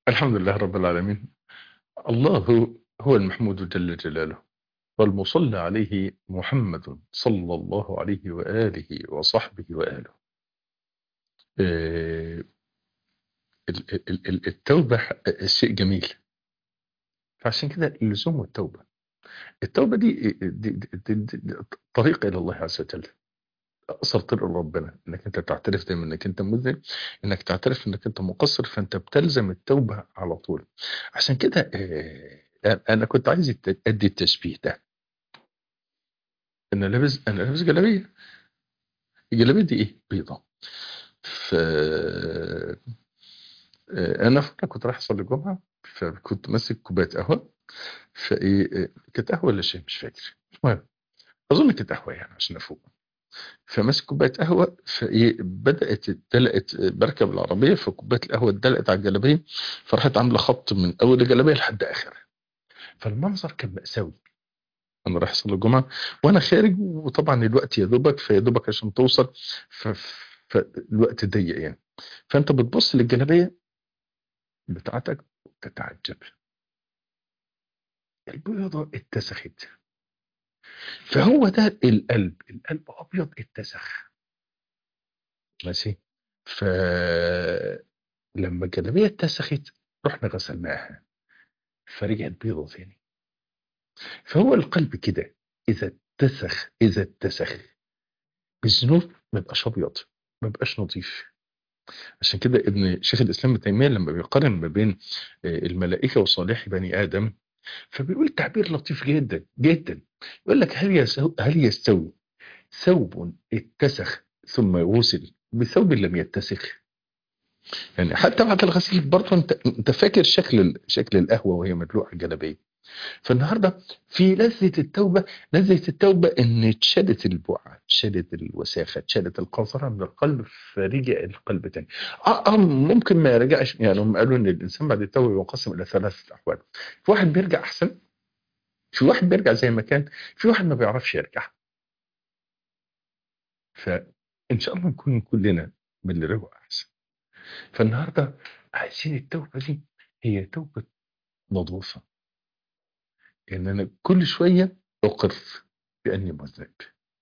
الحمد لله رب العالمين. الله هو المحمود جل جلاله، والمصلى عليه محمد صلى الله عليه وآله وصحبه وآله. آه، التوبة شيء جميل، فعشان كده لزوم التوبة. التوبة دي طريق إلى الله عز وجل، أقصر طريق ربنا، إنك أنت تعترف دايما إنك أنت مذنب، إنك تعترف إنك أنت مقصر، فأنت بتلزم التوبة على طول. عشان كده أنا كنت عايز أدي التشبيه ده. انا لابس جلابيه. الجلابيه دي ايه؟ بيضه. ف انا فاكر كنت رايح اصلي الجمعه، فكنت ماسك كوبايه قهوه. فايه كانت قهوه ولا شاي مش فاكر، المهم اظن كانت قهوه يعني عشان افوق. فماسك كوبايه قهوه، فايه بدات اتدلقت، بركب العربيه فكوبايه القهوه اتدلقت على الجلابيه، فراحت عامله خط من اول الجلابيه لحد اخرها. فالمنظر كان مأساوي. انا رايح اصلي الجمعه وانا خارج، وطبعا الوقت يا دوبك فيا دوبك عشان توصل. ف... فالوقت ضيق يعني. فانت بتبص للجلابيه بتاعتك وتتعجب، البيضه اتسخت. فهو ده القلب ابيض اتسخ. ماشي. فلما الجلابيه اتسخت رحنا غسلناها فرجعت بيضه تاني. فهو القلب كده، اذا اتسخ بالذنوب ما بقاش ابيض، ما بقاش نظيف. عشان كده ابن شيخ الاسلام ابن تيميه لما بيقارن ما بين الملائكه وصالح بني ادم، فبيقول تعبير لطيف جدا جدا. يقول لك هل يستوي ثوب اتسخ ثم غسل بثوب لم يتسخ؟ يعني حتى بعد الغسيل برضه انت فاكر شكل القهوه وهي مدلوقه الجلابيه. فالنهارده في لذة التوبة، لذة التوبة ان اتشالت البقعة، اتشالت الوساخة، اتشالت القذرة من القلب، فرجع القلب تاني. ممكن ما يرجعش، يعني هم قالوا ان الانسان بعد التوبة ينقسم الى ثلاثة احوال. في واحد بيرجع احسن، في واحد بيرجع زي ما كان، في واحد ما بيعرفش يرجع. فان شاء الله نكون كلنا من اللي رجعوا احسن. فالنهارده عايزين التوبة دي هي توبة نظافة، ان انا كل شوية اقر باني مذنب.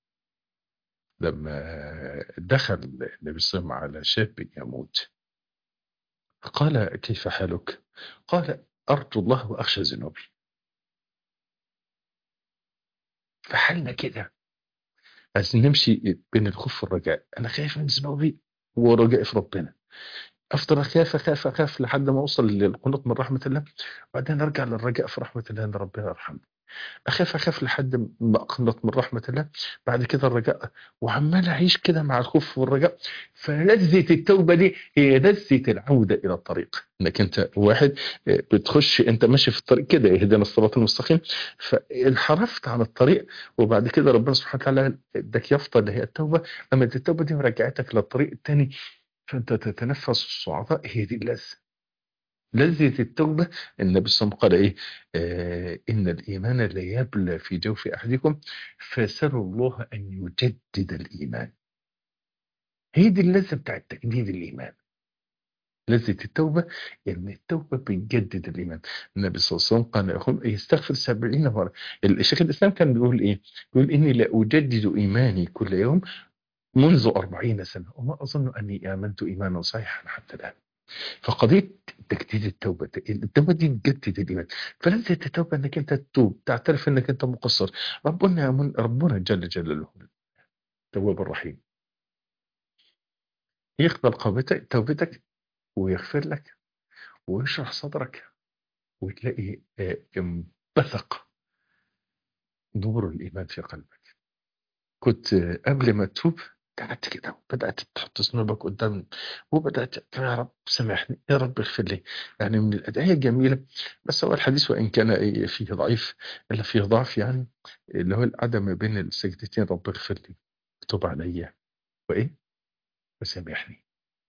لما دخل النبي صلى الله عليه وسلم على شاب يموت قال كيف حالك؟ قال أرجو الله وأخشى ذنوبي. فحالنا كده، عايزين نمشي بين الخوف والرجاء. أنا خايف من ذنوبي ورجائي في ربنا، أفضل أخاف أخاف أخاف لحد ما أوصل للقنوط من رحمة الله، وبعدين أرجع للرجاء في رحمة الله أن ربنا يرحمني. اخاف لحد ما اقنط من رحمه الله، بعد كده الرجاء، وعمال اعيش كده مع الخوف والرجاء. فلذة التوبه دي هي لذة العوده الى الطريق، انك انت واحد بتخش انت ماشي في الطريق كده، اهدنا الصراط المستقيم، فانحرفت عن الطريق، وبعد كده ربنا سبحانه وتعالى اداك يافطه اللي هي التوبه. اما التوبه دي رجعتك للطريق الثاني، فانت تتنفس الصعداء. هي دي اللذة، لذة التوبة. النبي صلى الله عليه وسلم قال إيه؟ إن الإيمان لا يبلى في جوف أحدكم فسألوا الله أن يجدد الإيمان. هي دي اللذة بتاعت تجديد الإيمان، لذة التوبة. إن التوبة بتجدد الإيمان. النبي صلى الله عليه وسلم قال يستغفر 70 مرة. الشيخ الإسلام كان بيقول إيه؟ بيقول إني لا أجدد إيماني كل يوم منذ 40 سنة وما أظن أني آمنت إيمانا صحيحا حتى الآن. فقضيه تجديد التوبه دي تجدد الايمان. فلذة التوبه انك انت تتوب، تعترف انك انت مقصر. ربنا جل جلاله التواب الرحيم، يقبل توبتك ويغفر لك ويشرح صدرك، وتلاقي انبثق نور الايمان في قلبك. كنت قبل ما تتوب قعدت كده وبدأت تحط ذنوبك قدام، وبدأت يا رب سامحني، يا رب اغفر لي. يعني من الأدعية الجميلة. بس هو الحديث وإن كان فيه ضعيف إلا فيه ضعف يعني، اللي هو القعدة ما بين السجدتين، رب اغفر لي، تب عليا، وإيه، وسامحني.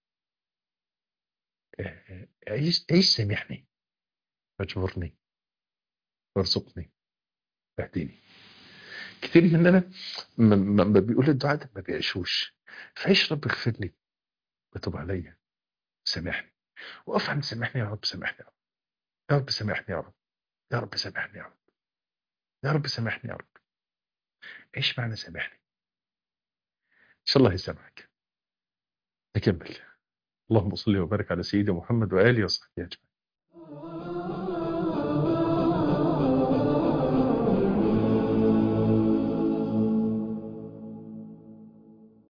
عيش سامحني، واجبرني، وارزقني، واهديني. كتير مننا ما بيقول الدعاء ده ما بيعيشوش. فعيش رب اغفر لي، وتب عليا، سامحني. وقف عند سامحني يا رب، سامحني يا رب، يا رب سامحني يا رب، يا رب سامحني يا رب، يا رب سامحني يا رب. عيش معنا سامحني، إن شاء الله يسامحك. نكمل. اللهم صل وبارك على سيدنا محمد وآله وصحبه أجمعين.